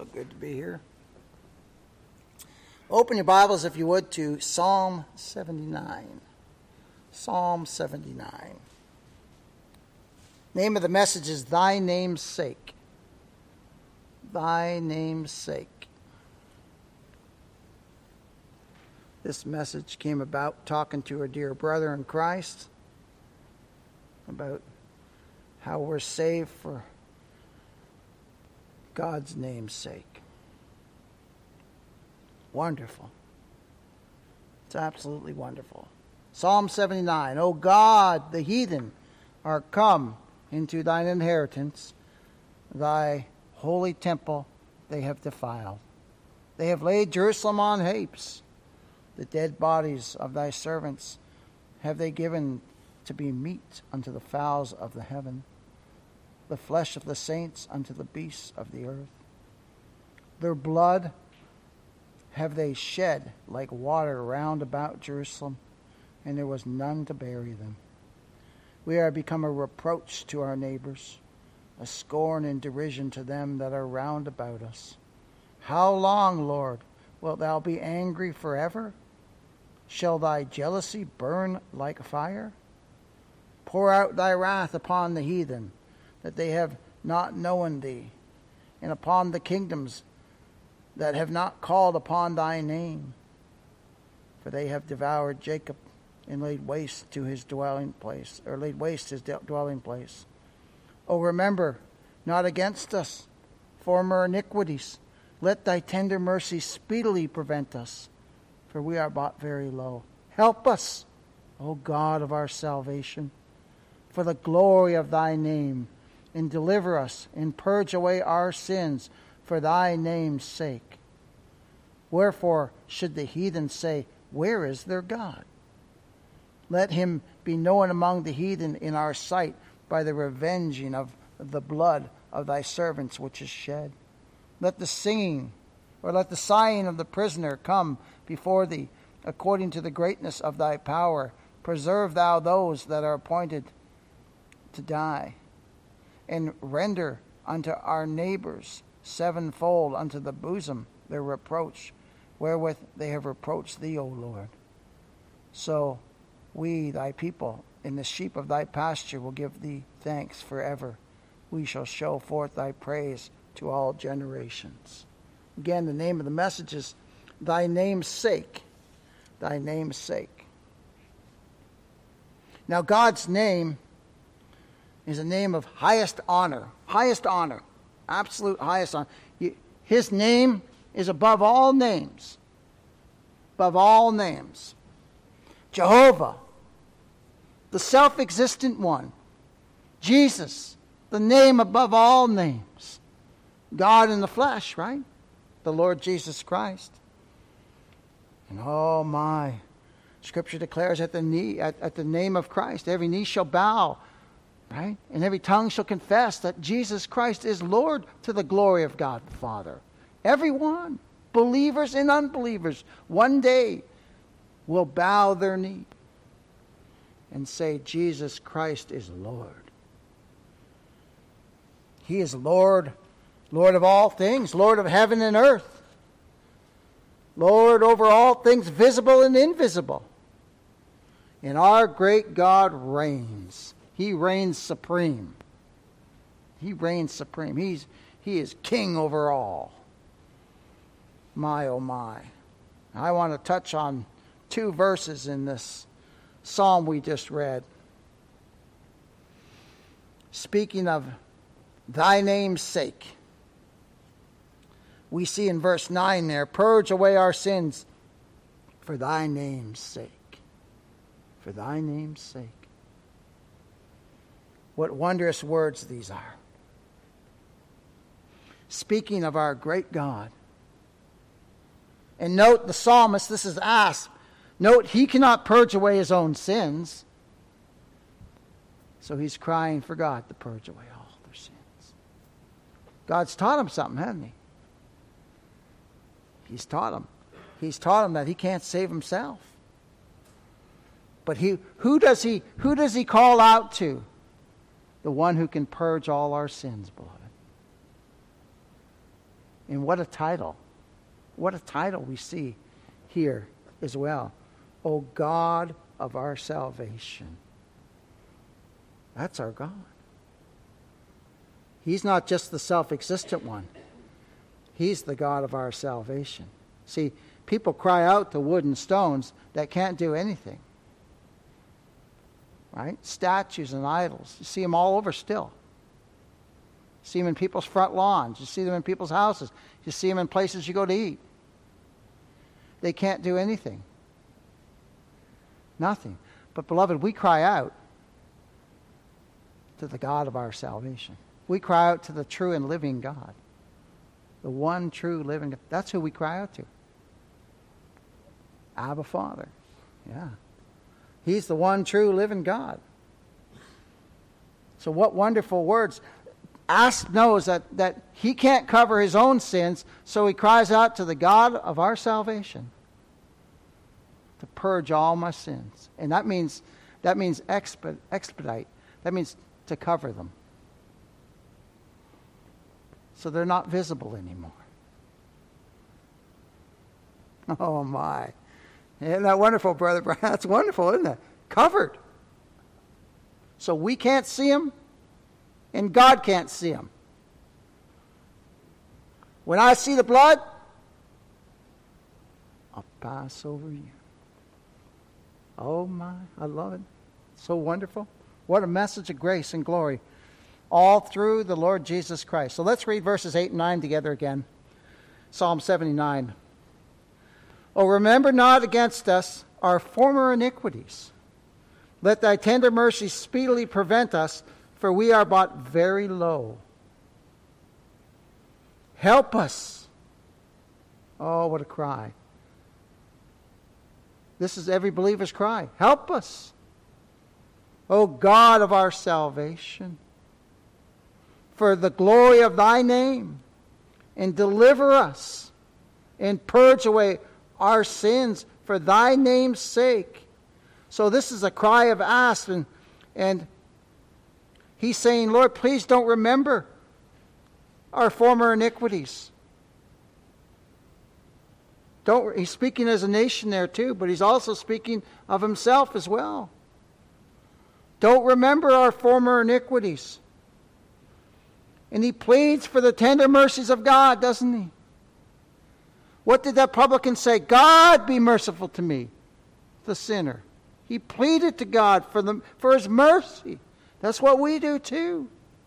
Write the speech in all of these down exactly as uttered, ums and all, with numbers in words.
So good to be here. Open your Bibles, if you would, to Psalm seventy-nine. Psalm seventy-nine. Name of the message is Thy Name's Sake. Thy Name's Sake. This message came about talking to a dear brother in Christ about how we're saved for God's name's sake. Wonderful. It's absolutely wonderful. Psalm seventy-nine. O God, the heathen are come into thine inheritance. Thy holy temple they have defiled. They have laid Jerusalem on heaps. The dead bodies of thy servants have they given to be meat unto the fowls of the heaven, the flesh of the saints unto the beasts of the earth. Their blood have they shed like water round about Jerusalem, and there was none to bury them. We are become a reproach to our neighbors, a scorn and derision to them that are round about us. How long, Lord, wilt thou be angry forever? Shall thy jealousy burn like fire? Pour out thy wrath upon the heathen, that they have not known thee, and upon the kingdoms that have not called upon thy name. For they have devoured Jacob and laid waste to his dwelling place, or laid waste his dwelling place. O remember not against us former iniquities. Let thy tender mercy speedily prevent us, for we are brought very low. Help us, O God of our salvation, for the glory of thy name, and deliver us, and purge away our sins for thy name's sake. Wherefore should the heathen say, Where is their God? Let him be known among the heathen in our sight by the revenging of the blood of thy servants which is shed. Let the singing, or let the sighing of the prisoner come before thee, according to the greatness of thy power. Preserve thou those that are appointed to die, and render unto our neighbors sevenfold unto the bosom their reproach, wherewith they have reproached thee, O Lord. So we, thy people, in the sheep of thy pasture, will give thee thanks forever. We shall show forth thy praise to all generations. Again, the name of the message is Thy Name's Sake. Thy Name's Sake. Now, God's name is a name of highest honor. Highest honor. Absolute highest honor. His name is above all names. Above all names. Jehovah, the self-existent one. Jesus, the name above all names. God in the flesh, right? The Lord Jesus Christ. And oh my, Scripture declares at the knee, at, at the name of Christ, every knee shall bow, right? And every tongue shall confess that Jesus Christ is Lord, to the glory of God the Father. Everyone, believers and unbelievers, one day will bow their knee and say, Jesus Christ is Lord. He is Lord, Lord of all things, Lord of heaven and earth, Lord over all things visible and invisible. And our great God reigns. He reigns supreme. He reigns supreme. He's, he is king over all. My, oh my. I want to touch on two verses in this psalm we just read. Speaking of thy name's sake, we see in verse nine there, purge away our sins for thy name's sake. For thy name's sake. What wondrous words these are. Speaking of our great God. And note the psalmist, this is asked. Note, he cannot purge away his own sins. So he's crying for God to purge away all their sins. God's taught him something, hasn't he? He's taught him. He's taught him that he can't save himself. But he, who does he, who does he call out to? The one who can purge all our sins, beloved. And what a title. What a title we see here as well. O God of our salvation. That's our God. He's not just the self-existent one. He's the God of our salvation. See, people cry out to wood and stones that can't do anything. Right? Statues and idols. You see them all over still. You see them in people's front lawns. You see them in people's houses. You see them in places you go to eat. They can't do anything. Nothing. But beloved, we cry out to the God of our salvation. We cry out to the true and living God. The one true living God. That's who we cry out to. Abba Father. Yeah. He's the one true living God. So what wonderful words. Asp knows that, that he can't cover his own sins, so he cries out to the God of our salvation to purge all my sins. And that means that means exped, expedite. That means to cover them. So they're not visible anymore. Oh my. Isn't that wonderful, Brother Brian? That's wonderful, isn't it? Covered. So we can't see them, and God can't see them. When I see the blood, I'll pass over you. Oh my, I love it. So wonderful. What a message of grace and glory. All through the Lord Jesus Christ. So let's read verses eight and nine together again. Psalm seventy-nine. Oh, remember not against us our former iniquities. Let thy tender mercies speedily prevent us, for we are but very low. Help us. Oh, what a cry. This is every believer's cry. Help us. O God of our salvation, for the glory of thy name, and deliver us, and purge away our sins for thy name's sake. So this is a cry of Asp, and, and he's saying, Lord, please don't remember our former iniquities. Don't, he's speaking as a nation there too, but he's also speaking of himself as well. Don't remember our former iniquities. And he pleads for the tender mercies of God, doesn't he? What did that publican say? God, be merciful to me, the sinner. He pleaded to God for, the, for his mercy. That's what we do too.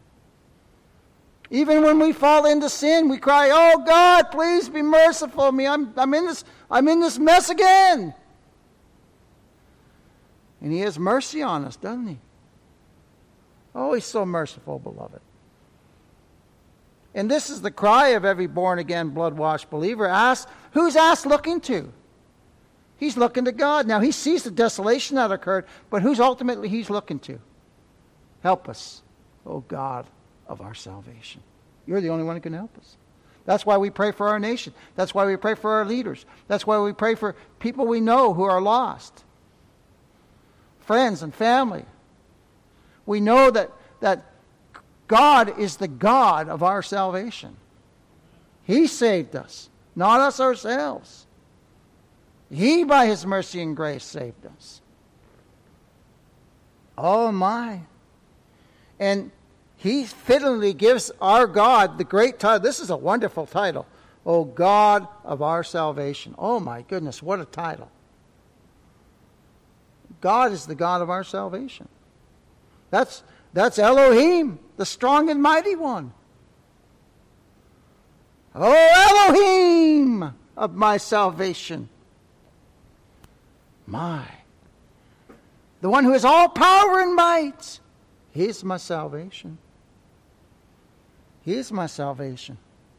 Even when we fall into sin, we cry, oh God, please be merciful to me. I'm, I'm, in this, I'm in this mess again. And he has mercy on us, doesn't he? Oh, he's so merciful, beloved. And this is the cry of every born-again, blood-washed believer. Ask, who's Asp looking to? He's looking to God. Now, he sees the desolation that occurred, but who's ultimately he's looking to? Help us, O God of our salvation. You're the only one who can help us. That's why we pray for our nation. That's why we pray for our leaders. That's why we pray for people we know who are lost. Friends and family. We know that, that God is the God of our salvation. He saved us, not us ourselves. He, by his mercy and grace, saved us. Oh my. And he fittingly gives our God the great title. This is a wonderful title. O God of our salvation. Oh my goodness, what a title. God is the God of our salvation. That's, that's Elohim, the strong and mighty one. Oh Elohim of my salvation. My. The one who has all power and might. He is my salvation. He is my salvation.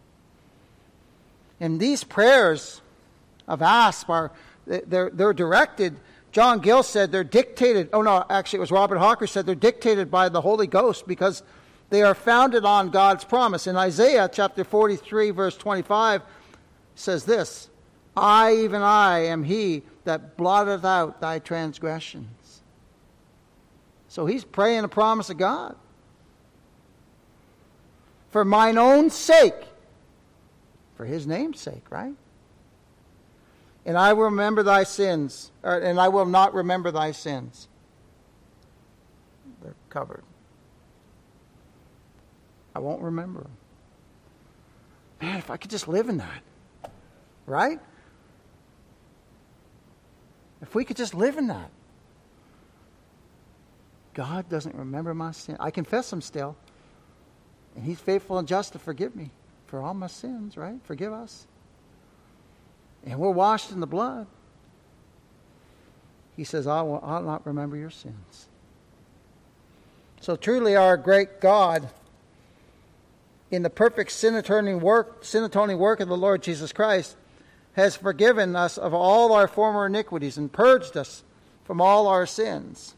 And these prayers of Asp are, they're, they're directed. John Gill said they're dictated. Oh no, actually it was Robert Hawker said they're dictated by the Holy Ghost because they are founded on God's promise. In Isaiah chapter forty-three verse twenty-five says this, I, even I, am he that blotteth out thy transgressions. So he's praying a promise of God. For mine own sake, For his name's sake, right? And I will remember thy sins, or, and I will not remember thy sins. They're covered. I won't remember them. Man, if I could just live in that, right? If we could just live in that. God doesn't remember my sin. I confess them still. And he's faithful and just to forgive me for all my sins, right? Forgive us. And we're washed in the blood. He says, I will I'll not remember your sins. So truly our great God, in the perfect sin atoning work, sin atoning work of the Lord Jesus Christ, has forgiven us of all our former iniquities and purged us from all our sins.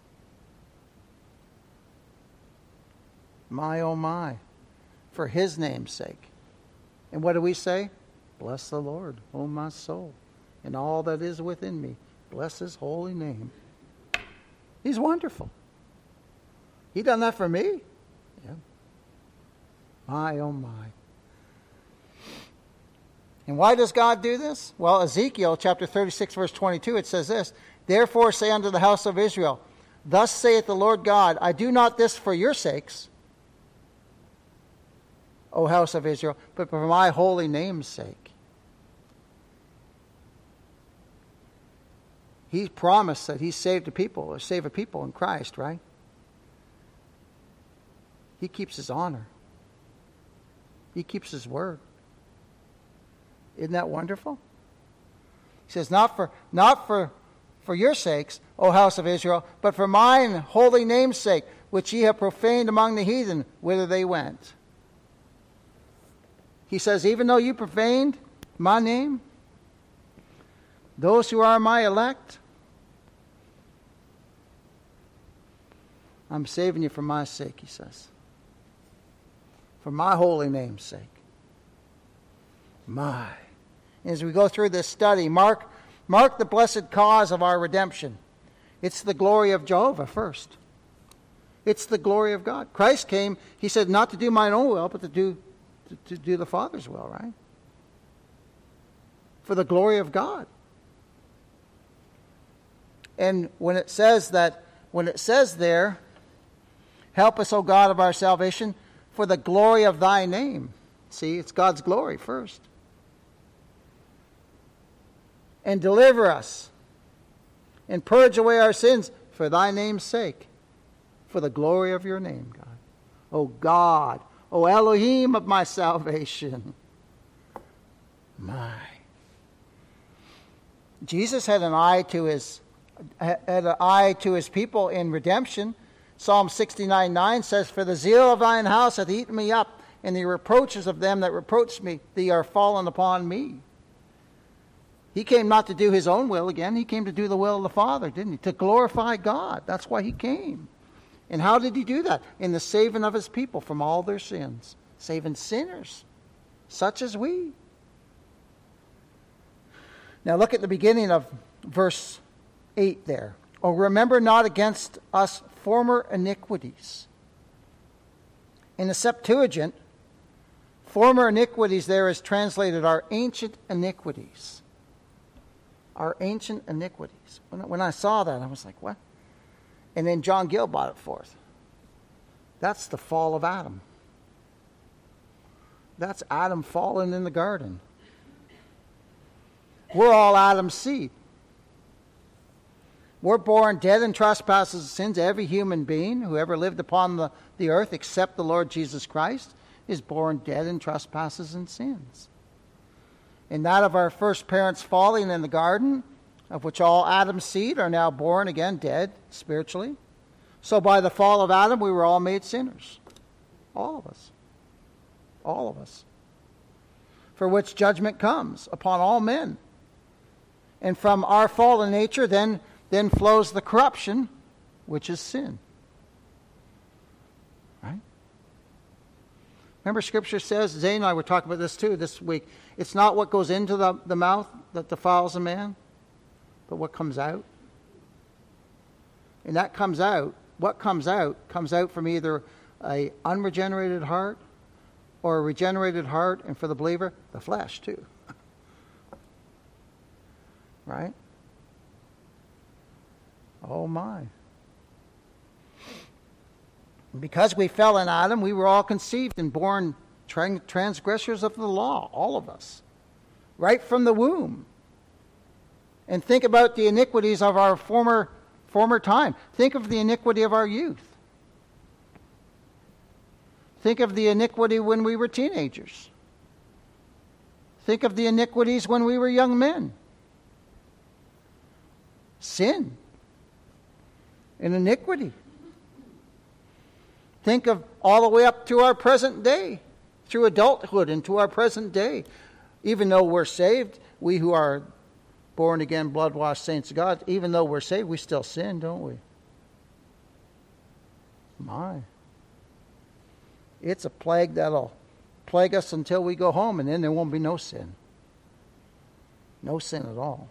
My, oh my, for his name's sake. And what do we say? Bless the Lord, O my soul, and all that is within me. Bless his holy name. He's wonderful. He done that for me. Yeah. My, oh my. And why does God do this? Well, Ezekiel chapter thirty-six, verse twenty-two, it says this, Therefore say unto the house of Israel, Thus saith the Lord God, I do not this for your sakes, O house of Israel, but for my holy name's sake. He promised that he saved a people, or save a people in Christ, right? He keeps his honor. He keeps his word. Isn't that wonderful? He says, not for not for, for your sakes, O house of Israel, but for mine holy name's sake, which ye have profaned among the heathen, whither they went. He says, even though you profaned my name, those who are my elect, I'm saving you for my sake, he says. For my holy name's sake. My. As we go through this study, mark, mark the blessed cause of our redemption. It's the glory of Jehovah first. It's the glory of God. Christ came, he said, not to do mine own will, but to do, to, to do the Father's will, right? For the glory of God. And when it says that, when it says there, help us, O God of our salvation, for the glory of thy name. See, it's God's glory first. And deliver us, and purge away our sins for thy name's sake, for the glory of your name, God. O God, O Elohim of my salvation. My. Jesus had an eye to his had an eye to his people in redemption. Psalm sixty-nine nine says, For the zeal of thine house hath eaten me up, and the reproaches of them that reproach me, they are fallen upon me. He came not to do his own will again. He came to do the will of the Father, didn't he? To glorify God. That's why he came. And how did he do that? In the saving of his people from all their sins. Saving sinners, such as we. Now look at the beginning of verse eight there. Oh, remember not against us former iniquities. In the Septuagint, former iniquities there is translated our ancient iniquities. Our ancient iniquities. When, when I saw that, I was like, what? And then John Gill brought it forth. That's the fall of Adam. That's Adam fallen in the garden. We're all Adam's seed. We're born dead in trespasses and sins. Every human being who ever lived upon the, the earth except the Lord Jesus Christ is born dead in trespasses and sins. And that of our first parents falling in the garden, of which all Adam's seed are now born again dead spiritually. So by the fall of Adam, we were all made sinners. All of us. All of us. For which judgment comes upon all men. And from our fallen nature then, then flows the corruption, which is sin. Right? Remember Scripture says, Zane and I were talking about this too this week, it's not what goes into the, the mouth that defiles a man, but what comes out. And that comes out, what comes out, comes out from either a unregenerated heart or a regenerated heart, and for the believer, the flesh too. Right? Oh my. Because we fell in Adam, we were all conceived and born transgressors of the law, all of us, right from the womb. And think about the iniquities of our former former time. Think of the iniquity of our youth. Think of the iniquity when we were teenagers. Think of the iniquities when we were young men. Sin and iniquity. Think of all the way up to our present day, through adulthood and to our present day. Even though we're saved, we who are born again, blood-washed saints of God, even though we're saved, we still sin, don't we? My. It's a plague that'll plague us until we go home, and then there won't be no sin. No sin at all.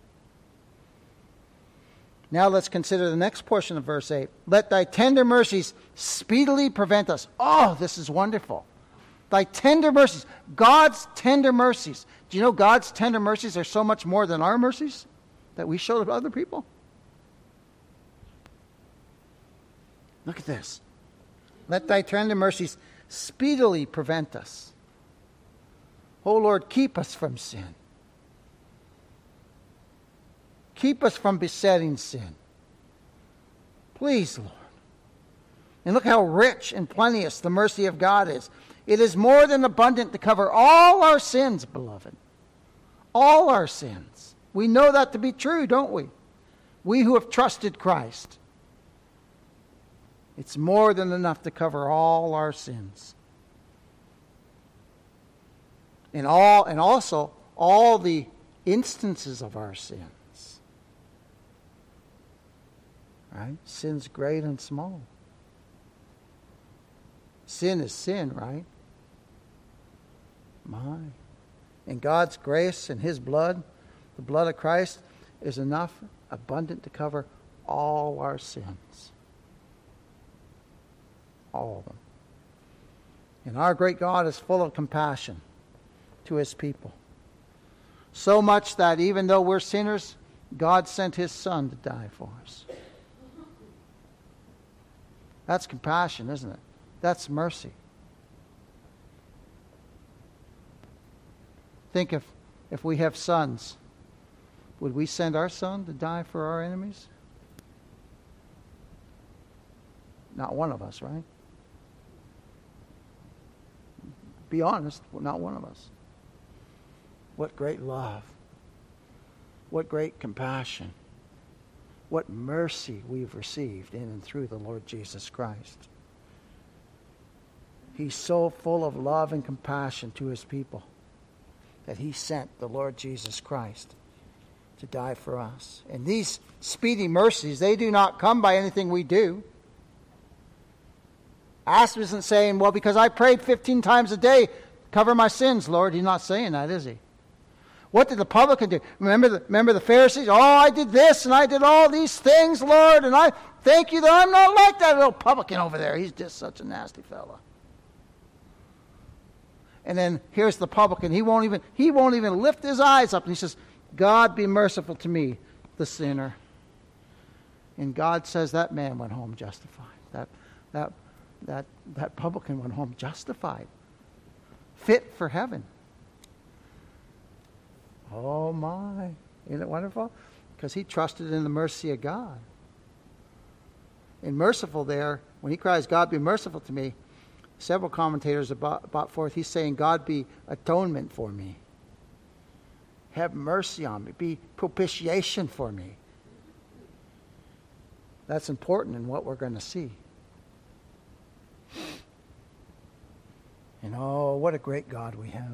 Now let's consider the next portion of verse eight. Let thy tender mercies speedily prevent us. Oh, this is wonderful. Thy tender mercies. God's tender mercies. Do you know God's tender mercies are so much more than our mercies that we show to other people? Look at this. Let thy tender mercies speedily prevent us. O Lord, keep us from sin. Keep us from besetting sin. Please, Lord. And look how rich and plenteous the mercy of God is. It is more than abundant to cover all our sins, beloved. All our sins. We know that to be true, don't we? We who have trusted Christ. It's more than enough to cover all our sins. And all and also all the instances of our sins. Right? Sin's great and small. Sin is sin, right? My. And God's grace and His blood, the blood of Christ, is enough, abundant to cover all our sins. All of them. And our great God is full of compassion to His people. So much that even though we're sinners, God sent His Son to die for us. That's compassion, isn't it? That's mercy. Think if, if we have sons, would we send our son to die for our enemies? Not one of us, right? Be honest, not one of us. What great love. What great compassion. What mercy we've received in and through the Lord Jesus Christ. He's so full of love and compassion to His people that He sent the Lord Jesus Christ to die for us. And these speedy mercies, they do not come by anything we do. Asaph isn't saying, well, because I prayed fifteen times a day, cover my sins, Lord. He's not saying that, is he? What did the publican do? Remember the, remember the Pharisees? Oh, I did this and I did all these things, Lord, and I thank you that I'm not like that little publican over there. He's just such a nasty fella. And then here's the publican. He won't even he won't even lift his eyes up. And he says, God be merciful to me, the sinner. And God says that man went home justified. That that that that publican went home justified. Fit for heaven. Oh my. Isn't it wonderful? Because he trusted in the mercy of God. And merciful there, when he cries, God be merciful to me, several commentators have brought, brought forth, he's saying, God be atonement for me. Have mercy on me. Be propitiation for me. That's important in what we're going to see. And oh, what a great God we have.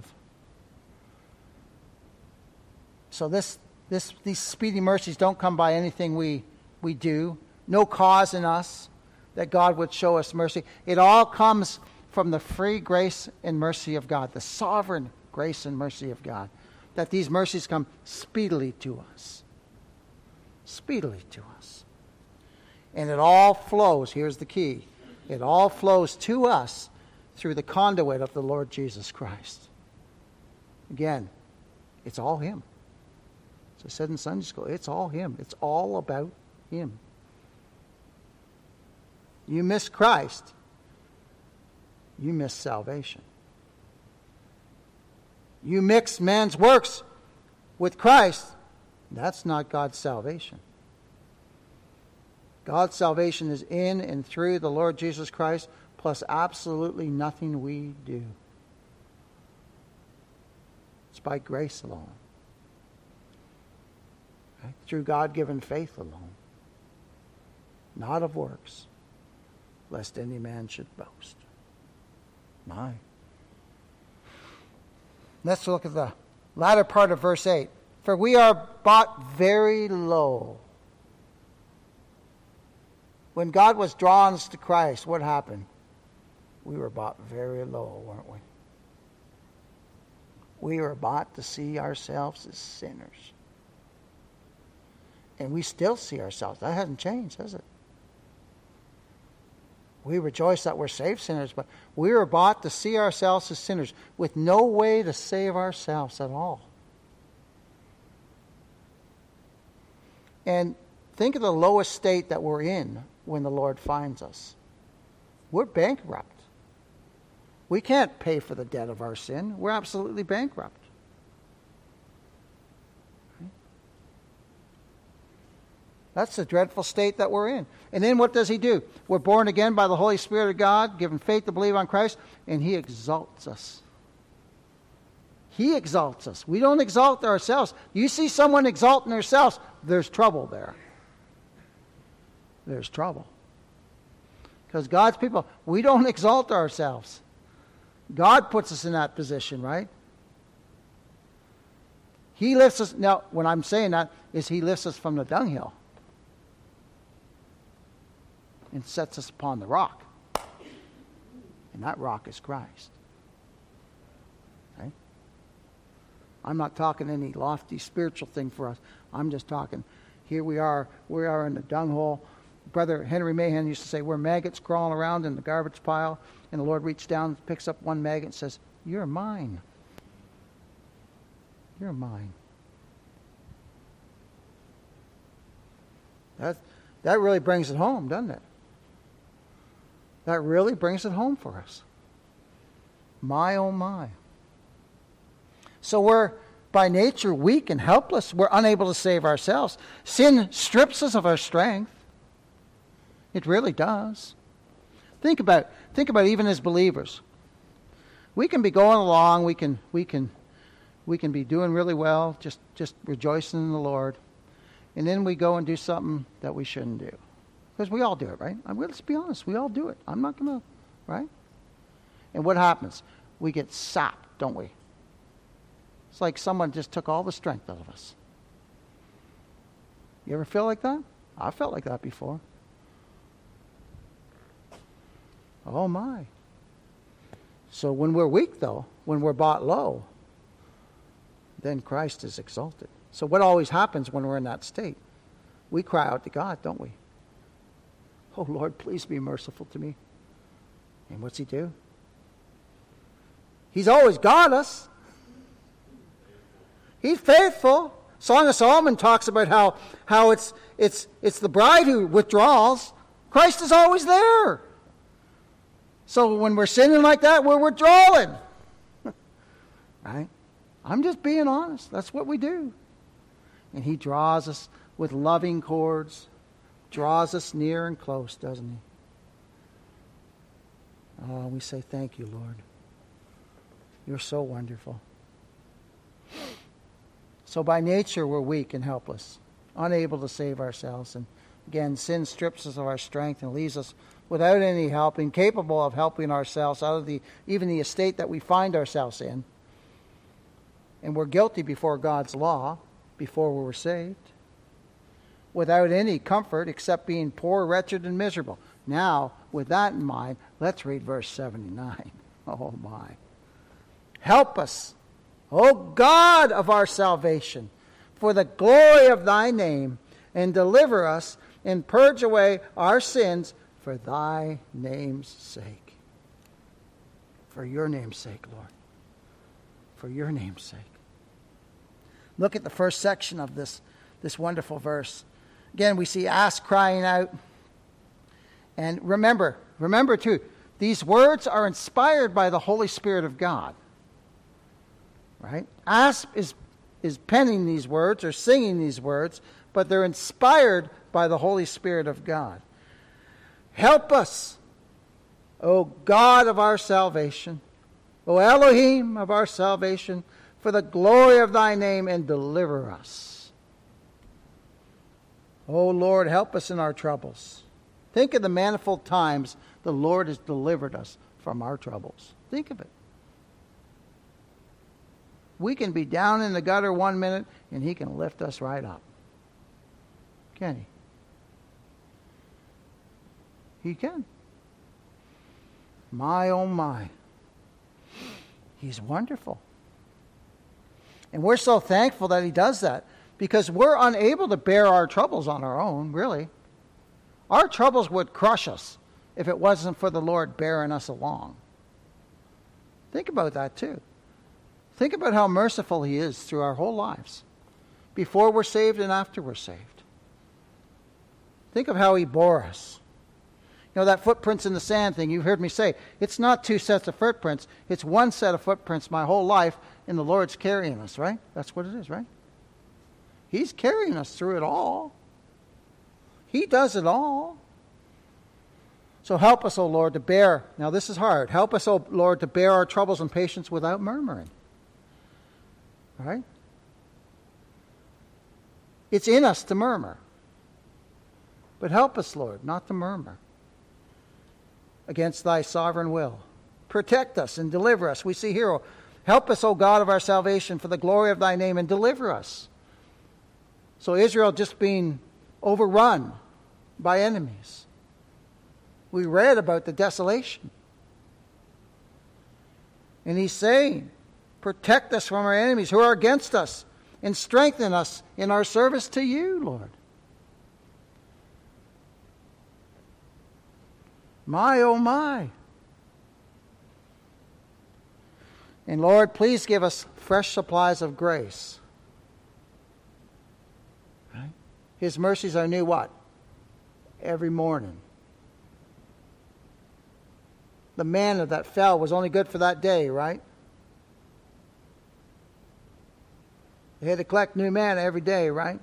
So this, this, these speedy mercies don't come by anything we, we do. No cause in us that God would show us mercy. It all comes from the free grace and mercy of God, the sovereign grace and mercy of God, that these mercies come speedily to us. Speedily to us. And it all flows, here's the key, it all flows to us through the conduit of the Lord Jesus Christ. Again, it's all him. As I said in Sunday school, it's all him. It's all about him. You miss Christ, you miss salvation. You mix man's works with Christ, that's not God's salvation. God's salvation is in and through the Lord Jesus Christ, plus absolutely nothing we do. It's by grace alone. Okay? Through God-given faith alone. Not of works, lest any man should boast. My. Let's look at the latter part of verse eight. For we are bought very low. When God was drawn us to Christ, what happened? We were bought very low, weren't we? We were bought to see ourselves as sinners. And we still see ourselves. That hasn't changed, has it? We rejoice that we're saved sinners, but we were bought to see ourselves as sinners with no way to save ourselves at all. And think of the lowest state that we're in when the Lord finds us. We're bankrupt. We can't pay for the debt of our sin. We're absolutely bankrupt. That's the dreadful state that we're in. And then what does he do? We're born again by the Holy Spirit of God, given faith to believe on Christ, and he exalts us. He exalts us. We don't exalt ourselves. You see someone exalting themselves, there's trouble there. There's trouble. Because God's people, we don't exalt ourselves. God puts us in that position, right? He lifts us. Now, when I'm saying that, is he lifts us from the dunghill and sets us upon the rock. And that rock is Christ. Okay? I'm not talking any lofty spiritual thing for us. I'm just talking, here we are, we are in the dunghole. Brother Henry Mahan used to say, we're maggots crawling around in the garbage pile, and the Lord reaches down, picks up one maggot and says, you're mine. You're mine. That, that really brings it home, doesn't it? That really brings it home for us. My, oh my. So we're by nature weak and helpless. We're unable to save ourselves. Sin strips us of our strength. It really does. Think about think about even as believers. We can be going along, we can we can we can be doing really well, just just rejoicing in the Lord. And then we go and do something that we shouldn't do. Because we all do it, right? I mean, let's be honest, we all do it. I'm not going to, right? And what happens? We get sapped, don't we? It's like someone just took all the strength out of us. You ever feel like that? I felt like that before. Oh my. So when we're weak, though, when we're bought low, then Christ is exalted. So what always happens when we're in that state? We cry out to God, don't we? Oh, Lord, please be merciful to me. And what's he do? He's always got us. He's faithful. Song of Solomon talks about how, how it's, it's, it's the bride who withdraws. Christ is always there. So when we're sinning like that, we're withdrawing. Right? I'm just being honest. That's what we do. And he draws us with loving cords, draws us near and close, doesn't he? Oh, we say thank you, Lord. You're so wonderful. So by nature, we're weak and helpless, unable to save ourselves. And again, sin strips us of our strength and leaves us without any help, incapable of helping ourselves out of the even the estate that we find ourselves in. And we're guilty before God's law before we were saved, without any comfort except being poor, wretched, and miserable. Now, with that in mind, let's read verse seventy-nine. Oh my. Help us, O God of our salvation, for the glory of thy name, and deliver us and purge away our sins for thy name's sake. For your name's sake, Lord. For your name's sake. Look at the first section of this, this wonderful verse. Again, we see Asp crying out. And remember, remember too, these words are inspired by the Holy Spirit of God. Right? Asp is, is penning these words or singing these words, but they're inspired by the Holy Spirit of God. Help us, O God of our salvation, O Elohim of our salvation, for the glory of thy name, and deliver us. O Lord, help us in our troubles. Think of the manifold times the Lord has delivered us from our troubles. Think of it. We can be down in the gutter one minute, and he can lift us right up. Can he? He can. My, oh my. He's wonderful. And we're so thankful that he does that, because we're unable to bear our troubles on our own, really. Our troubles would crush us if it wasn't for the Lord bearing us along. Think about that too. Think about how merciful he is through our whole lives, before we're saved and after we're saved. Think of how he bore us. You know, that footprints in the sand thing, you've heard me say, it's not two sets of footprints, it's one set of footprints my whole life, and the Lord's carrying us, right? That's what it is, right? He's carrying us through it all. He does it all. So help us, O Lord, to bear, now this is hard, help us, O Lord, to bear our troubles and patience without murmuring. Right? It's in us to murmur. But help us, Lord, not to murmur against thy sovereign will. Protect us and deliver us. We see here, help us, O God of our salvation, for the glory of thy name, and deliver us. So Israel just being overrun by enemies. We read about the desolation. And he's saying, protect us from our enemies who are against us, and strengthen us in our service to you, Lord. My, oh my. And Lord, please give us fresh supplies of grace. Right? His mercies are new what? Every morning. The manna that fell was only good for that day, right? They had to collect new manna every day, right?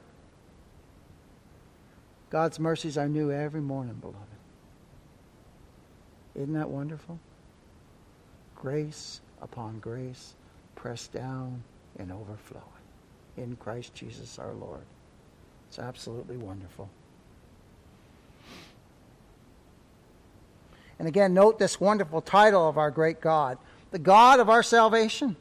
God's mercies are new every morning, beloved. Isn't that wonderful? Grace upon grace, pressed down and overflowing in Christ Jesus our Lord. It's absolutely wonderful. And again, note this wonderful title of our great God, the God of our salvation.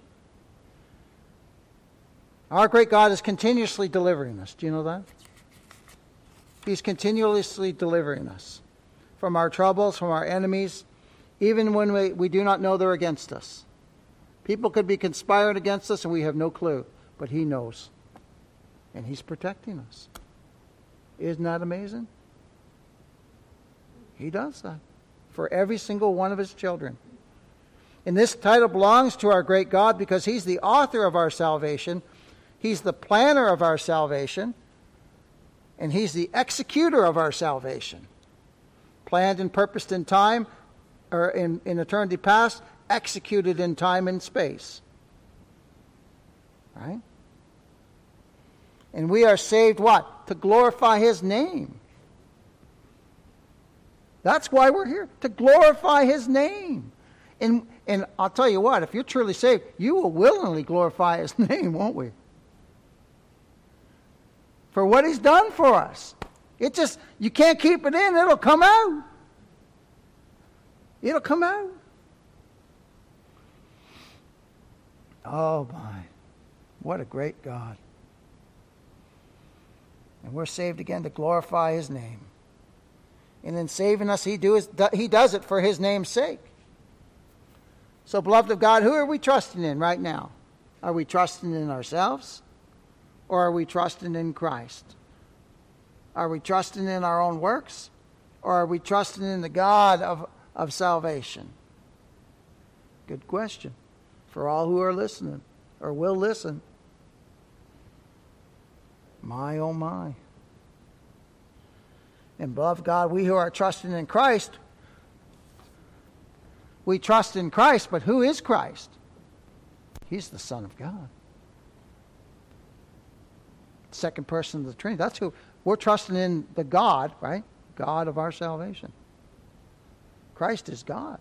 Our great God is continuously delivering us. Do you know that? He's continuously delivering us from our troubles, from our enemies, even when we, we do not know they're against us. People could be conspiring against us and we have no clue, but he knows. And he's protecting us. Isn't that amazing? He does that for every single one of his children. And this title belongs to our great God because he's the author of our salvation. He's the planner of our salvation. And he's the executor of our salvation. Planned and purposed in time, or in, in eternity past, executed in time and space. Right? And we are saved what? To glorify his name. That's why we're here, to glorify his name. And, and I'll tell you what, if you're truly saved, you will willingly glorify his name, won't we? For what he's done for us. It just, you can't keep it in, it'll come out. It'll come out. Oh my, what a great God. And we're saved again to glorify his name. And in saving us, he, do his, he does it for his name's sake. So, beloved of God, who are we trusting in right now? Are we trusting in ourselves? Or are we trusting in Christ? Are we trusting in our own works? Or are we trusting in the God of, of salvation? Good question for all who are listening or will listen. My, oh my. And beloved God, we who are trusting in Christ, we trust in Christ, but who is Christ? He's the Son of God. Second person of the Trinity. That's who we're trusting in, the God, right? God of our salvation. Christ is God.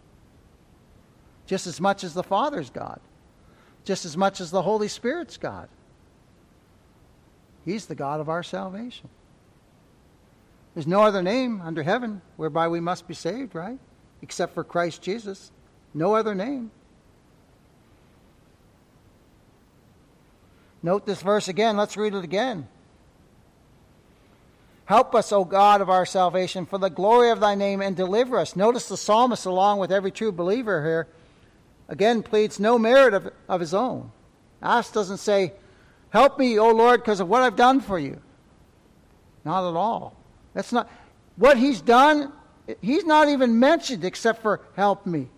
Just as much as the Father's God. Just as much as the Holy Spirit's God. He's the God of our salvation. There's no other name under heaven whereby we must be saved, right? Except for Christ Jesus. No other name. Note this verse again. Let's read it again. Help us, O God of our salvation, for the glory of thy name, and deliver us. Notice the psalmist, along with every true believer here, again pleads no merit of, of his own. Ask doesn't say, help me, O Lord, because of what I've done for you. Not at all. That's not what he's done. He's not even mentioned except for help me.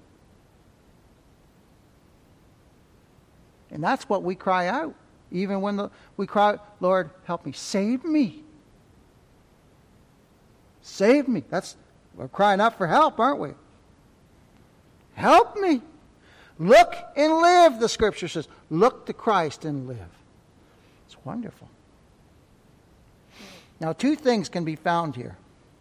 And that's what we cry out. Even when the, we cry, Lord, help me. Save me. Save me. That's, we're crying out for help, aren't we? Help me. Look and live, the Scripture says. Look to Christ and live. It's wonderful. Now, two things can be found here.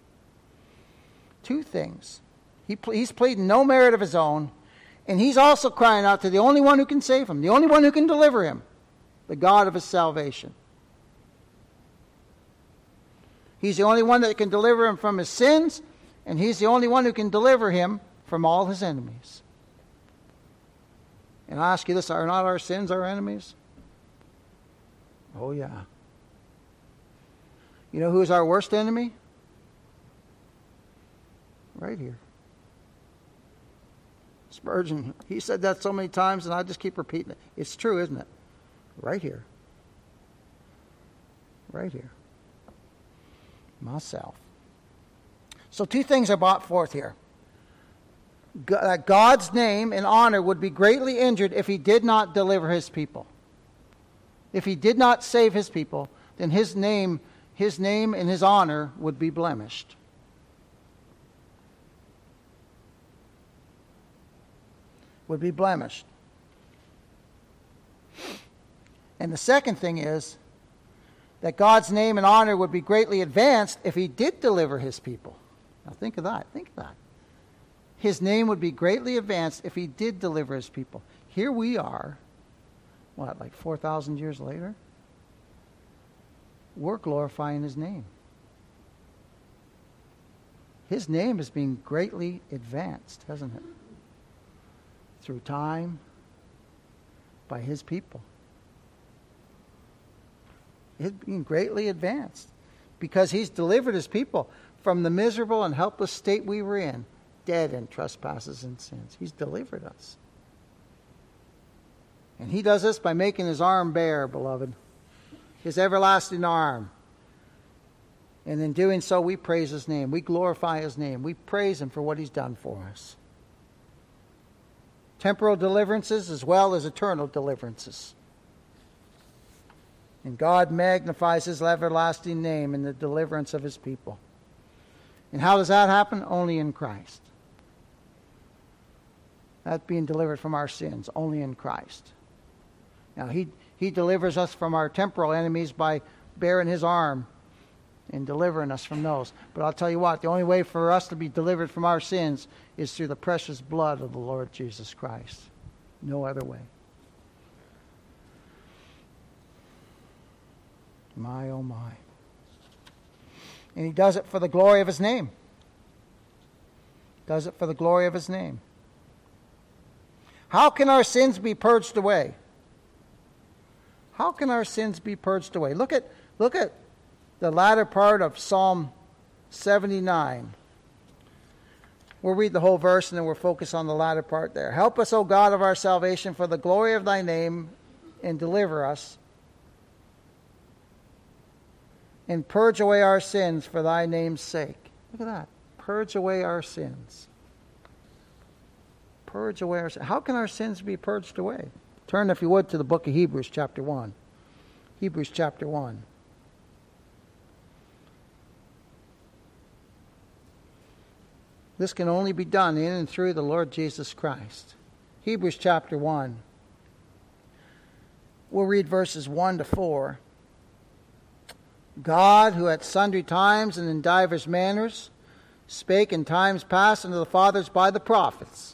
Two things. He, he's pleading no merit of his own, and he's also crying out to the only one who can save him, the only one who can deliver him, the God of his salvation. He's the only one that can deliver him from his sins, and he's the only one who can deliver him from all his enemies. And I ask you this, are not our sins our enemies? Oh, yeah. You know who's our worst enemy? Right here. Spurgeon, he said that so many times, and I just keep repeating it. It's true, isn't it? Right here. Right here. Myself. So two things are brought forth here. That God's name and honor would be greatly injured if he did not deliver his people. If he did not save his people, then his name, his name and his honor would be blemished. Would be blemished. And the second thing is that God's name and honor would be greatly advanced if he did deliver his people. Now think of that. Think of that. His name would be greatly advanced if he did deliver his people. Here we are, what, like four thousand years later? We're glorifying his name. His name is being greatly advanced, hasn't it? Through time, by his people. It's being greatly advanced because he's delivered his people from the miserable and helpless state we were in, dead in trespasses and sins. He's delivered us. And he does this by making his arm bare, beloved, his everlasting arm. And in doing so, we praise his name. We glorify his name. We praise him for what he's done for us. Temporal deliverances as well as eternal deliverances. And God magnifies his everlasting name in the deliverance of his people. And how does that happen? Only in Christ. That being delivered from our sins, only in Christ. Now, he, he delivers us from our temporal enemies by bearing his arm and delivering us from those. But I'll tell you what, the only way for us to be delivered from our sins is through the precious blood of the Lord Jesus Christ. No other way. My, oh my. And he does it for the glory of his name. Does it for the glory of his name. How can our sins be purged away? How can our sins be purged away? Look at, look at the latter part of Psalm seventy-nine. We'll read the whole verse and then we'll focus on the latter part there. Help us, O God of our salvation, for the glory of thy name, and deliver us. And purge away our sins for thy name's sake. Look at that. Purge away our sins. Purge away our sins. How can our sins be purged away? Turn, if you would, to the book of Hebrews chapter one. Hebrews chapter one. This can only be done in and through the Lord Jesus Christ. Hebrews chapter one. We'll read verses one to four. God, who at sundry times and in divers manners spake in times past unto the fathers by the prophets,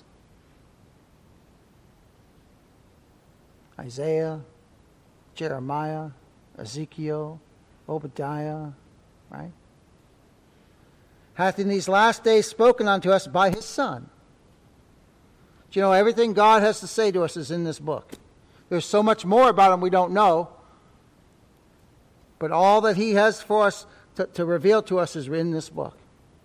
Isaiah, Jeremiah, Ezekiel, Obadiah, right? Hath in these last days spoken unto us by his Son. Do you know, everything God has to say to us is in this book. There's so much more about him we don't know. But all that he has for us to, to reveal to us is in this book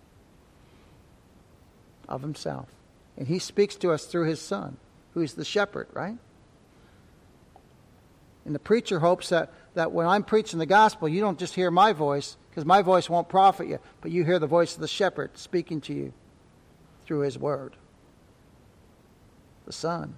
of himself. And he speaks to us through his Son, who is the shepherd, right? And the preacher hopes that, that when I'm preaching the gospel, you don't just hear my voice, because my voice won't profit you, but you hear the voice of the shepherd speaking to you through his word. The Son.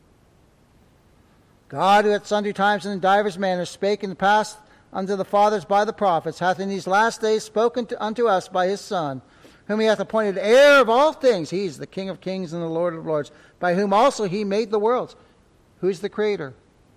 God, who at sundry times and in divers manners spake in the past unto the fathers by the prophets, hath in these last days spoken to, unto us by his Son, whom he hath appointed heir of all things. He is the King of kings and the Lord of lords, by whom also he made the worlds. Who's the creator?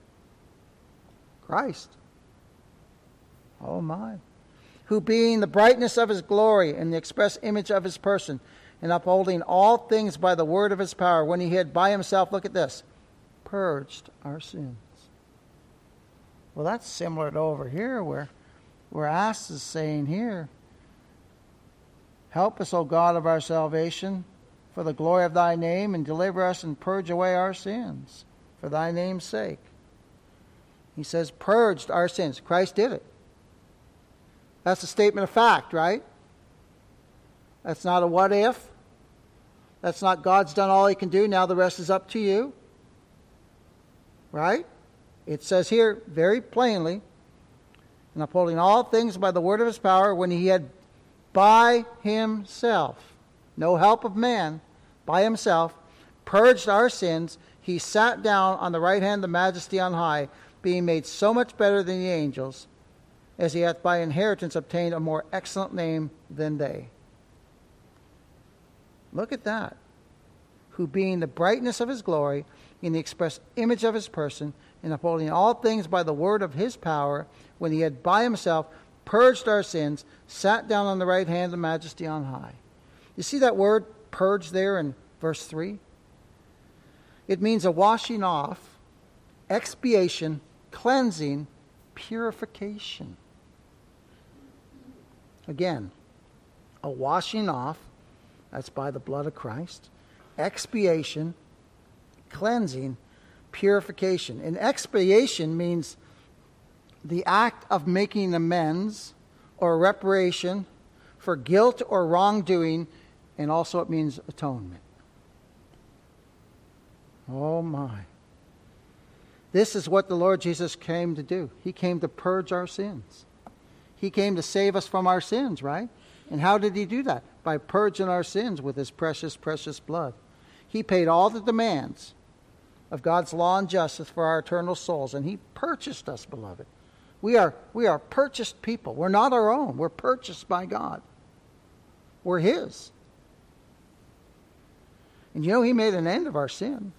Christ. Oh my. Who being the brightness of his glory and the express image of his person, and upholding all things by the word of his power, when he had by himself, look at this, purged our sins. Well, that's similar to over here where, where As is saying here, help us, O God of our salvation, for the glory of thy name, and deliver us and purge away our sins, for thy name's sake. He says, purged our sins. Christ did it. That's a statement of fact, right? That's not a what if. That's not God's done all he can do, now the rest is up to you. Right? It says here very plainly, and upholding all things by the word of his power, when he had by himself, no help of man, by himself, purged our sins, he sat down on the right hand of the majesty on high, being made so much better than the angels, as he hath by inheritance obtained a more excellent name than they. Look at that. Who being the brightness of his glory, in the express image of his person, and upholding all things by the word of his power, when he had by himself purged our sins, sat down on the right hand of the majesty on high. You see that word purge there in verse three? It means a washing off, expiation, cleansing, purification. Again, a washing off, that's by the blood of Christ, expiation, cleansing, purification. And expiation means the act of making amends or reparation for guilt or wrongdoing, and also it means atonement. Oh my. This is what the Lord Jesus came to do. He came to purge our sins. He came to save us from our sins, right? And how did he do that? By purging our sins with his precious, precious blood. He paid all the demands of God's law and justice for our eternal souls, and he purchased us, beloved. We are, we are purchased people. We're not our own. We're purchased by God. We're his. And you know, he made an end of our sin.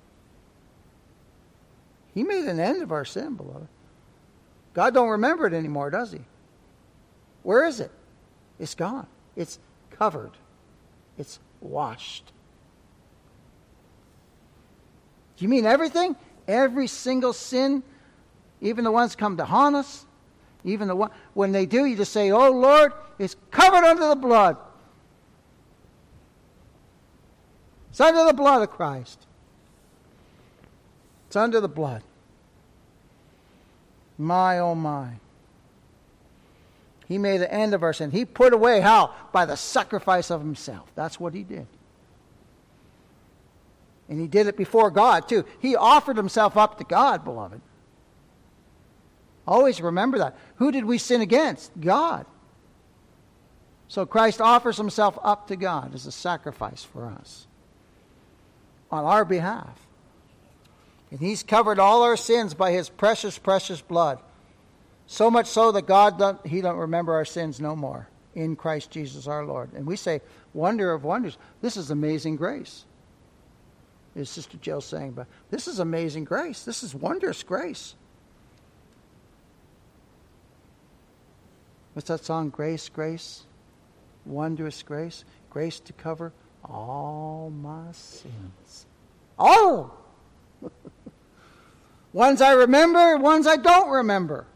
He made an end of our sin, beloved. God don't remember it anymore, does he? Where is it? It's gone. It's covered. It's washed. Do you mean everything? Every single sin? Even the ones come to haunt us? Even the one, when they do, you just say, oh Lord, it's covered under the blood. It's under the blood of Christ. It's under the blood. My, oh my. He made an end of our sin. He put away, how? By the sacrifice of himself. That's what he did. And he did it before God, too. He offered himself up to God, beloved. Always remember that. Who did we sin against? God. So Christ offers himself up to God as a sacrifice for us. on our behalf. And he's covered all our sins by his precious, precious blood. So much so that God, don't, he don't remember our sins no more in Christ Jesus our Lord. And we say, wonder of wonders. This is amazing grace. As Sister Jill saying, but this is amazing grace. This is wondrous grace. What's that song? Grace, grace, wondrous grace. Grace to cover all my sins. All! Ones I remember, ones I don't remember.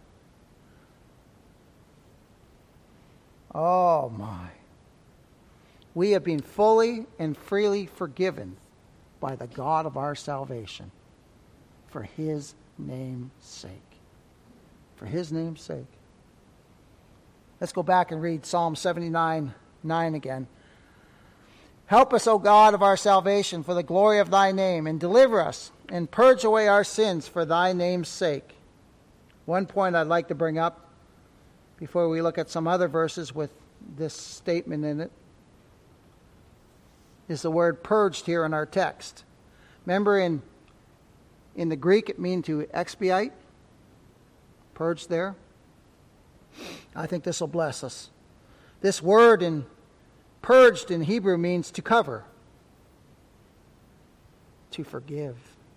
Oh my. We have been fully and freely forgiven by the God of our salvation for his name's sake. For his name's sake. Let's go back and read Psalm seventy-nine, nine again. Help us, O God of our salvation, for the glory of thy name, and deliver us, and purge away our sins for thy name's sake. One point I'd like to bring up before we look at some other verses with this statement in it is the word purged here in our text. Remember in, in the Greek it means to expiate. Purged there. I think this will bless us. This word in purged in Hebrew means to cover, to forgive,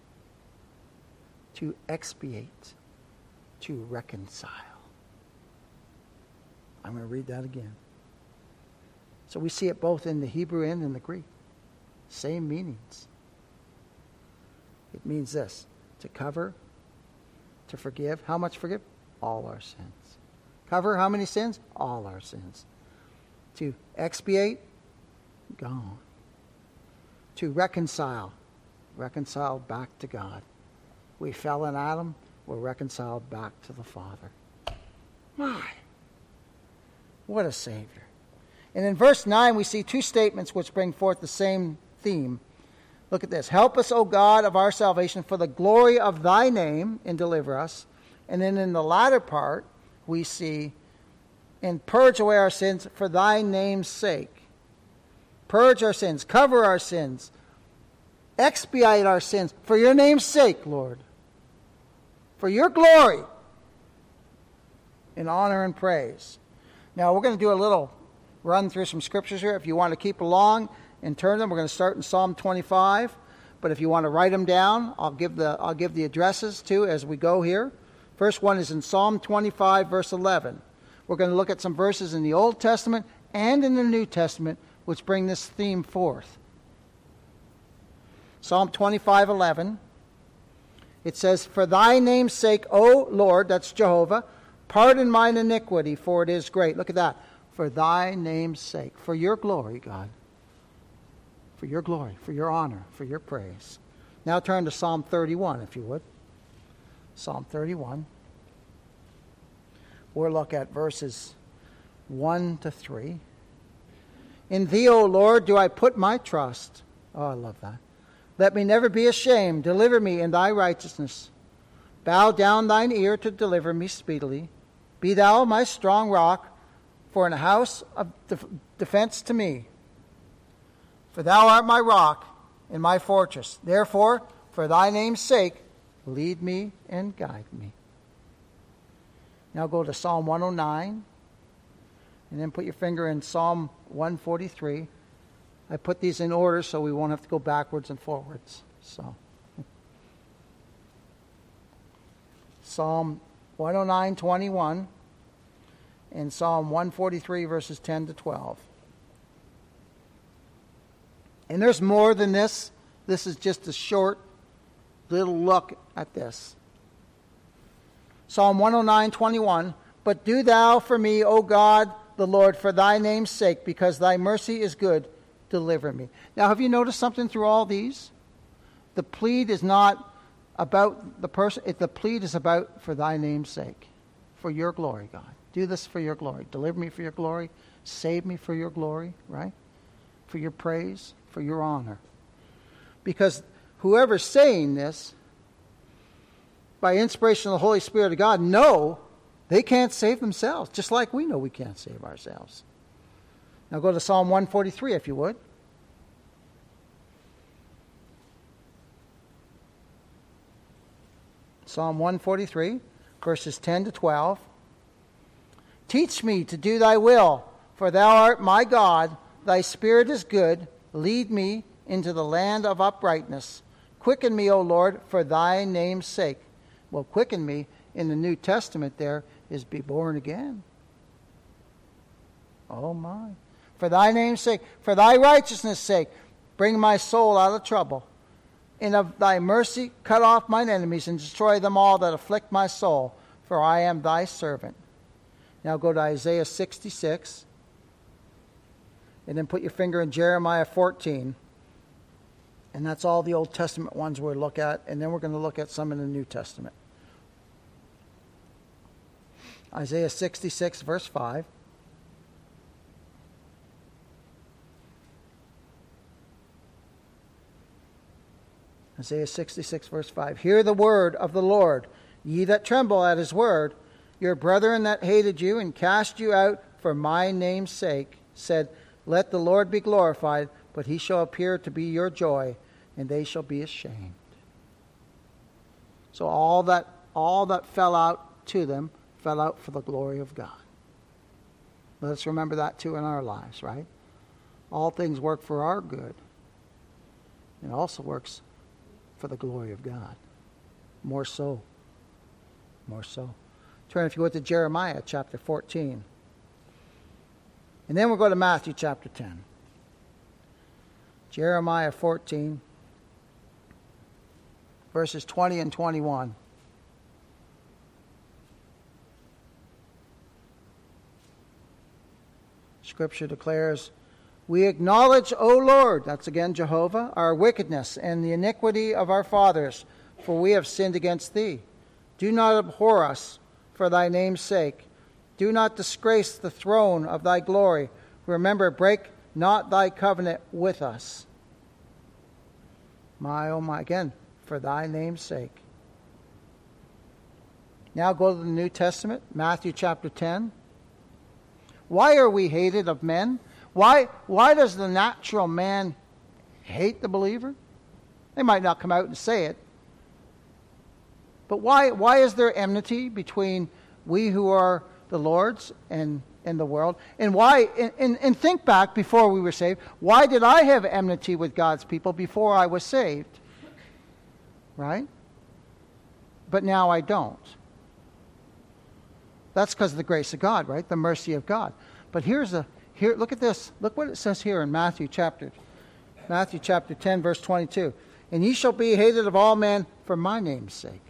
to expiate, to reconcile. I'm going to read that again. So we see it both in the Hebrew and in the Greek. Same meanings. It means this: to cover, to forgive. How much forgive? All our sins. Cover how many sins? All our sins. To expiate, gone. To reconcile, reconciled back to God. We fell in Adam, we're reconciled back to the Father. My, what a Savior. And in verse nine, we see two statements which bring forth the same theme. Look at this. Help us, O God of our salvation, for the glory of thy name, and deliver us. And then in the latter part, we see, and purge away our sins for thy name's sake. Purge our sins, cover our sins, expiate our sins for your name's sake, Lord. For your glory, in honor and praise. Now we're going to do a little run through some scriptures here. If you want to keep along and turn them, we're going to start in Psalm twenty-five. But if you want to write them down, I'll give the I'll give the addresses too as we go here. First one is in Psalm twenty-five, verse eleven. We're going to look at some verses in the Old Testament and in the New Testament which bring this theme forth. Psalm twenty-five, eleven. It says, for thy name's sake, O Lord, that's Jehovah, pardon mine iniquity, for it is great. Look at that. For thy name's sake. For your glory, God. For your glory, for your honor, for your praise. Now turn to Psalm thirty-one, if you would. Psalm thirty-one. We'll look at verses one to three. In thee, O Lord, do I put my trust. Oh, I love that. Let me never be ashamed. Deliver me in thy righteousness. Bow down thine ear to deliver me speedily. Be thou my strong rock, for in a house of def- defense to me. For thou art my rock and my fortress. Therefore, for thy name's sake, lead me and guide me. Now go to Psalm one oh nine, and then put your finger in Psalm one forty-three. I put these in order so we won't have to go backwards and forwards. So, Psalm one oh nine, twenty-one, and Psalm one forty-three, verses ten to twelve. And there's more than this. This is just a short little look at this. Psalm one oh nine, twenty-one. But do thou for me, O God, the Lord, for thy name's sake, because thy mercy is good, deliver me. Now, have you noticed something through all these? The plead is not about the person. The plead is about for thy name's sake, for your glory, God. Do this for your glory. Deliver me for your glory. Save me for your glory, right? For your praise, for your honor. Because whoever's saying this, by inspiration of the Holy Spirit of God, know they can't save themselves, just like we know we can't save ourselves. Now go to Psalm one forty-three, if you would. Psalm one forty-three, verses ten to twelve. Teach me to do thy will, for thou art my God. Thy spirit is good. Lead me into the land of uprightness. Quicken me, O Lord, for thy name's sake. Well, quicken me in the New Testament there is be born again. Oh my. For thy name's sake, for thy righteousness' sake, bring my soul out of trouble. And of thy mercy, cut off mine enemies and destroy them all that afflict my soul, for I am thy servant. Now go to Isaiah sixty-six. And then put your finger in Jeremiah fourteen. And that's all the Old Testament ones we'll look at. And then we're going to look at some in the New Testament. Isaiah sixty-six, verse five. Isaiah sixty-six, verse five. Hear the word of the Lord, ye that tremble at his word. Your brethren that hated you and cast you out for my name's sake said, let the Lord be glorified, but he shall appear to be your joy, and they shall be ashamed. So all that all that fell out to them fell out for the glory of God. Let us remember that too in our lives, right? All things work for our good. It also works for the glory of God. More so. More so. Turn, if you would, to Jeremiah chapter fourteen. And then we'll go to Matthew chapter ten. Jeremiah fourteen, verses twenty and twenty-one. Scripture declares, we acknowledge, O Lord, that's again Jehovah, our wickedness and the iniquity of our fathers, for we have sinned against thee. Do not abhor us for thy name's sake. Do not disgrace the throne of thy glory. Remember, break not thy covenant with us. My, oh my, again, for thy name's sake. Now go to the New Testament, Matthew chapter ten. Why are we hated of men? Why, why does the natural man hate the believer? They might not come out and say it. But why, why is there enmity between we who are the Lord's and, and the world? And why, and, and think back before we were saved, why did I have enmity with God's people before I was saved? Right? But now I don't. That's because of the grace of God, right? The mercy of God. But here's a, here, look at this. Look what it says here in Matthew chapter, Matthew chapter ten, verse twenty-two. And ye shall be hated of all men for my name's sake.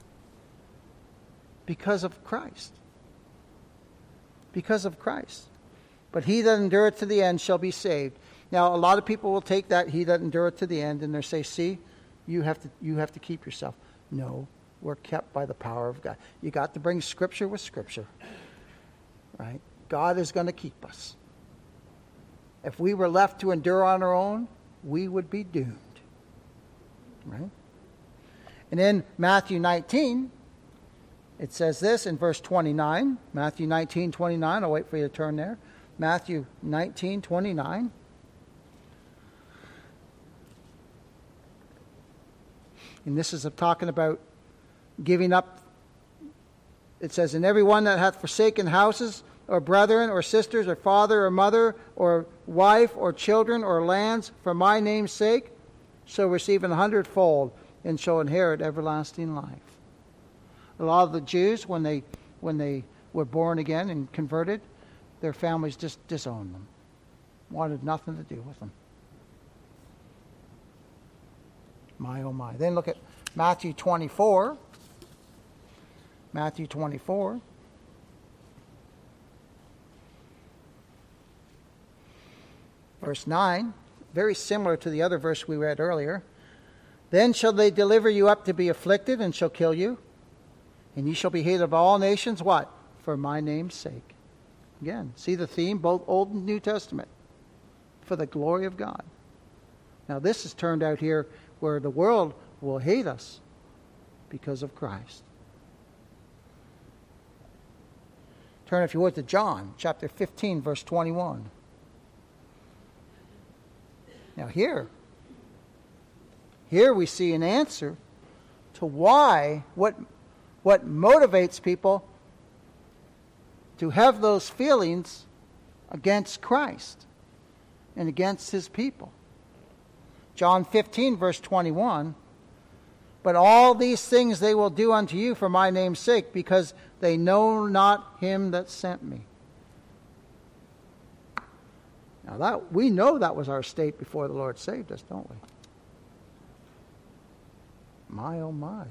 Because of Christ. Because of Christ. But he that endureth to the end shall be saved. Now, a lot of people will take that, he that endureth to the end, and they say, see, you have to, you have to keep yourself. No, we're kept by the power of God. You got to bring Scripture with Scripture. Right? God is going to keep us. If we were left to endure on our own, we would be doomed. Right? And in Matthew nineteen, it says this in verse twenty-nine. Matthew nineteen, twenty-nine. I'll wait for you to turn there. Matthew nineteen, twenty-nine. And this is talking about giving up. It says, and every one that hath forsaken houses, or brethren, or sisters, or father, or mother, or wife, or children, or lands, for my name's sake, shall receive an hundredfold, and shall inherit everlasting life. A lot of the Jews, when they when they were born again and converted, their families just disowned them. Wanted nothing to do with them. My, oh my. Then look at Matthew twenty-four. Matthew twenty-four. Verse nine. Very similar to the other verse we read earlier. Then shall they deliver you up to be afflicted, and shall kill you. And ye shall be hated of all nations, what? For my name's sake. Again, see the theme, both Old and New Testament. For the glory of God. Now this has turned out here where the world will hate us because of Christ. Turn, if you would, to John chapter fifteen, verse twenty-one. Now here, here we see an answer to why, what what motivates people to have those feelings against Christ and against his people. John fifteen, verse twenty-one, but all these things they will do unto you for my name's sake, because they know not him that sent me. Now that we know that was our state before the Lord saved us, don't we? My, oh my.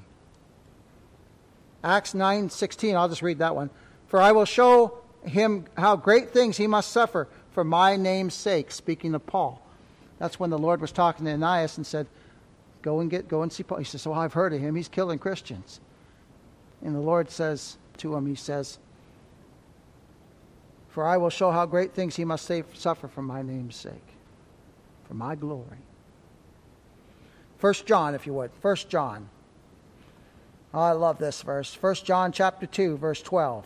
Acts nine sixteen, I'll just read that one. For I will show him how great things he must suffer for my name's sake, speaking of Paul. That's when the Lord was talking to Ananias and said, go and get, go and see Paul. He says, oh, I've heard of him. He's killing Christians. And the Lord says to him, he says, for I will show how great things he must suffer for my name's sake, for my glory. First John, if you would. First John. Oh, I love this verse. First John chapter two, verse twelve.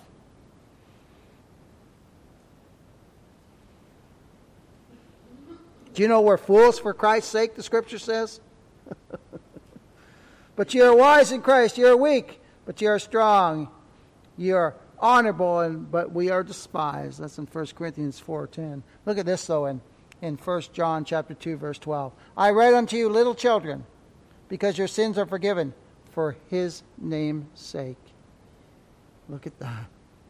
Do you know we're fools for Christ's sake, the scripture says? But ye are wise in Christ, ye are weak, but ye are strong. Ye are honorable, and but we are despised. That's in First Corinthians four ten. Look at this, though, in, in First John chapter two, verse twelve. I write unto you, little children, because your sins are forgiven for his name's sake. Look at that.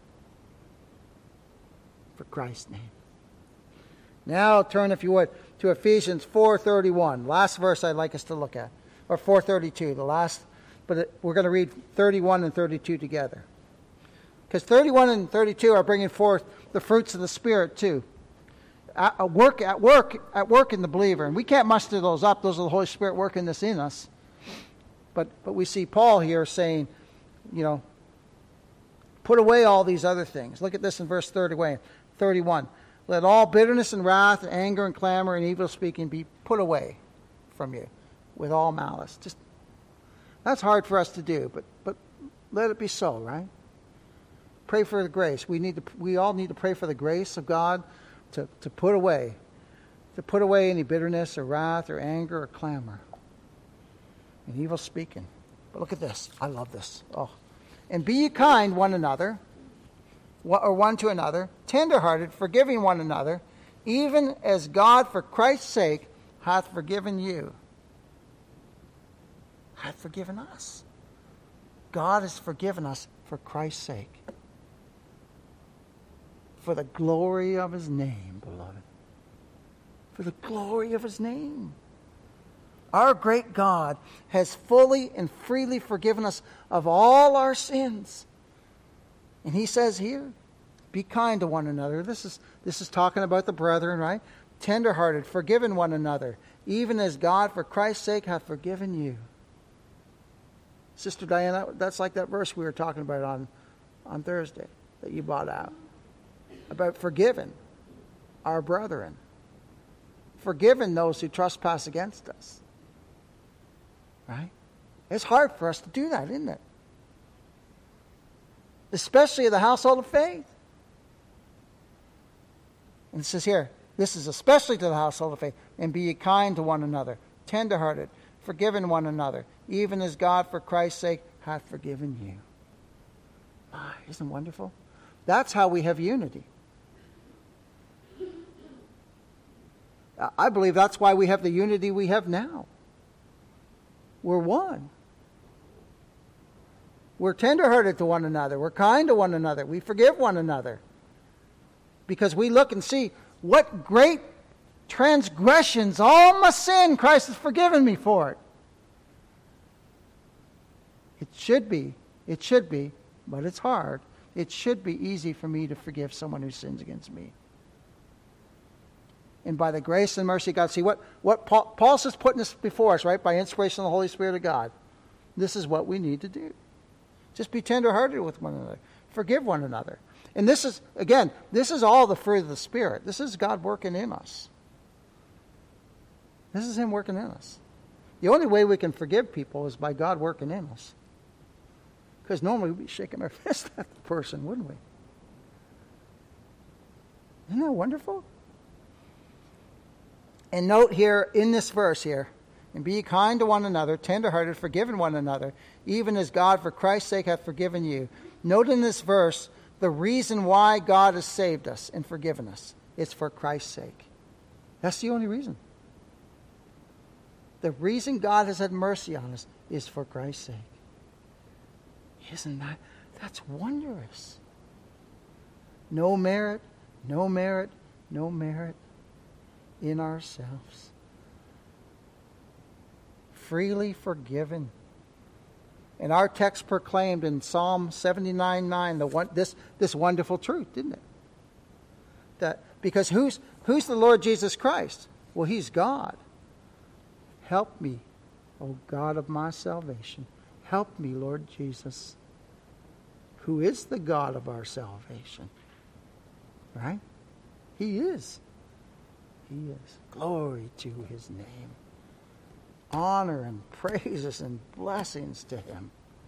For Christ's name. Now turn, if you would, to Ephesians four thirty-one. Last verse I'd like us to look at. Or four thirty-two, the last. But it, we're going to read thirty-one and thirty-two together. Because thirty-one and thirty-two are bringing forth the fruits of the Spirit too. At, at work, at work, at work in the believer. And we can't muster those up. Those are the Holy Spirit working this in us. But but we see Paul here saying, you know, put away all these other things. Look at this in verse thirty-one. Let all bitterness and wrath and anger and clamor and evil speaking be put away from you with all malice. Just that's hard for us to do, but but let it be so, right? Pray for the grace. We need to we all need to pray for the grace of God to, to put away to put away any bitterness or wrath or anger or clamor and evil speaking. But look at this. I love this. Oh. And be ye kind one another, or one to another, tenderhearted, forgiving one another, even as God for Christ's sake hath forgiven you. Hath forgiven us. God has forgiven us for Christ's sake. For the glory of his name, beloved. For the glory of his name. Our great God has fully and freely forgiven us of all our sins. And he says here, be kind to one another. This is this is talking about the brethren, right? Tenderhearted, forgiving one another, even as God for Christ's sake hath forgiven you. Sister Diana, that's like that verse we were talking about on, on Thursday that you brought out. About forgiving our brethren. Forgiving those who trespass against us. Right? It's hard for us to do that, isn't it? Especially in the household of faith. And it says here, this is especially to the household of faith. And be ye kind to one another, tenderhearted, forgiving one another, even as God for Christ's sake hath forgiven you. Ah, isn't it wonderful? That's how we have unity. I believe that's why we have the unity we have now. We're one. We're tenderhearted to one another. We're kind to one another. We forgive one another. Because we look and see what great transgressions, all my sin, Christ has forgiven me for it. It should be, it should be, but it's hard. It should be easy for me to forgive someone who sins against me. And by the grace and mercy of God, see what, what Paul, Paul's just putting this before us, right? By inspiration of the Holy Spirit of God. This is what we need to do. Just be tenderhearted with one another. Forgive one another. And this is, again, this is all the fruit of the Spirit. This is God working in us. This is him working in us. The only way we can forgive people is by God working in us. Because normally we'd be shaking our fist at the person, wouldn't we? Isn't that wonderful? And note here in this verse here, And be kind to one another, tenderhearted, forgiving one another, even as God for Christ's sake hath forgiven you. Note in this verse the reason why God has saved us and forgiven us. It's for Christ's sake. That's the only reason. The reason God has had mercy on us is for Christ's sake. Isn't that, that's wondrous. No merit, no merit, no merit in ourselves. Freely forgiven. And our text proclaimed in Psalm seventy-nine nine the one, this, this wonderful truth, didn't it? That because who's who's the Lord Jesus Christ? Well, he's God. Help me, O God of my salvation. Help me, Lord Jesus, who is the God of our salvation. Right? He is. He is. Glory to his name. Honor and praises and blessings to him.